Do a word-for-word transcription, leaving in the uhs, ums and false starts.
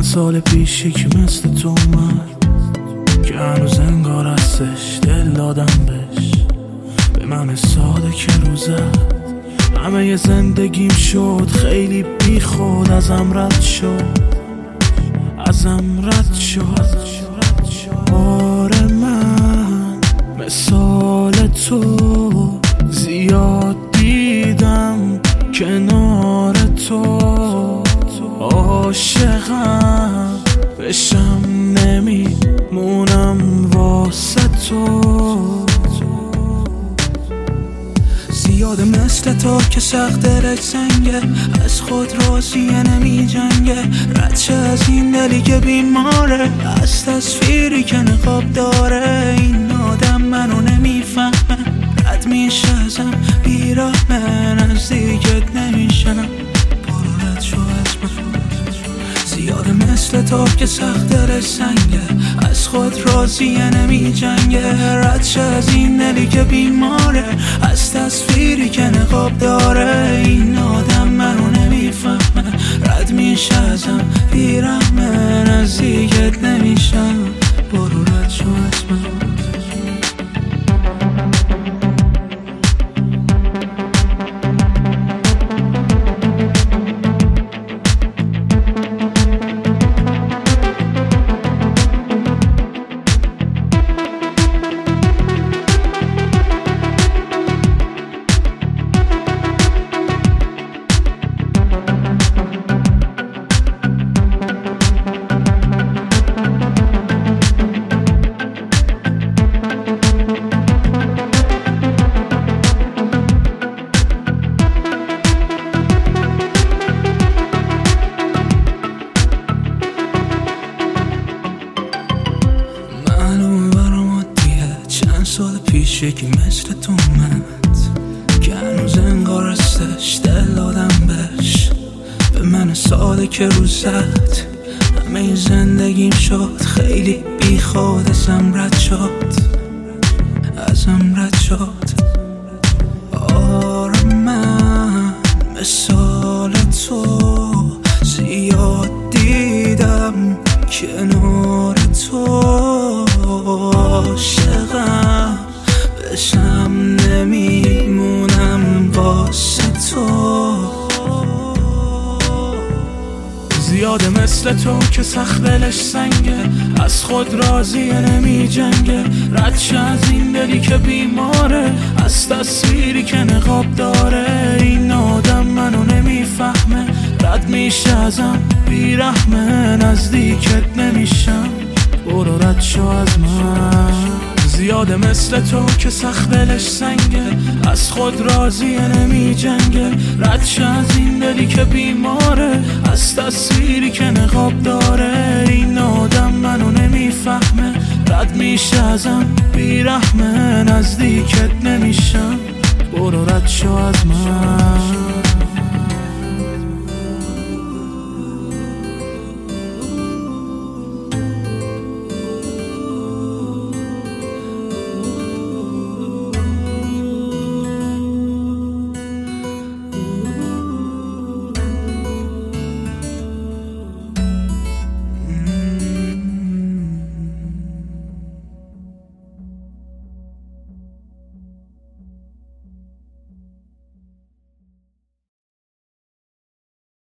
سال پیش یکی مثل تو اومد که هنوز انگار هستش، دل دادم بهش، به من ساده که رو زد. همه ی زندگیم شد خیلی بی خود، ازم رد شد ازم رد شد. آره من مثال تو زیاد دیدم، کنار تو عاشقم بشم نمیمونم واسه تو. زیاده مثل تو که سخت دلش سنگه، از خود راضیه نمی جنگه، ردشه از این دلی که بیماره، از تصویری که نقاب داره. این آدم منو نمیفهمه، رد میشه ازم بیرحمه، نزدیکت نمیشم، برو رد شو از من. زیاده مثل تو که سخت دلش سنگه، از خود راضیه نمی جنگه، ردشه از این دلی که بیماره، از تصویری که نقاب داره. این آدم منو نمیفهمه، رد میشه ازم بیرحمه، نزدیکت نمیشم، برو رد شو از من. سال پیش یکی مثل تو اومد که هنوز انگار هستش، دل دادم بهش، به من ساده که رو زد. همه زندگیم شد خیلی بی خود، ازم رد شد ازم رد شد. آره من مثال تو زیاد دیدم، کنار تو عاشقم بشم نمیمونم واسه تو. زیاده مثل تو که سخت دلش سنگه، از خود راضیه نمی جنگه، ردشه از این دلی که بیماره، از تصویری که نقاب داره. این آدم منو نمیفهمه، رد میشه ازم بیرحمه، نزدیکت نمیشم، برو رد شو از من. زیاده مثل تو که سخت دلش سنگه، از خود راضیه نمی جنگه، ردشه از این دلی که بیماره، از تصویری که نقاب داره. این آدم منو نمیفهمه، رد میشه ازم بیرحمه، نزدیکت نمیشم، برو رد شو از من.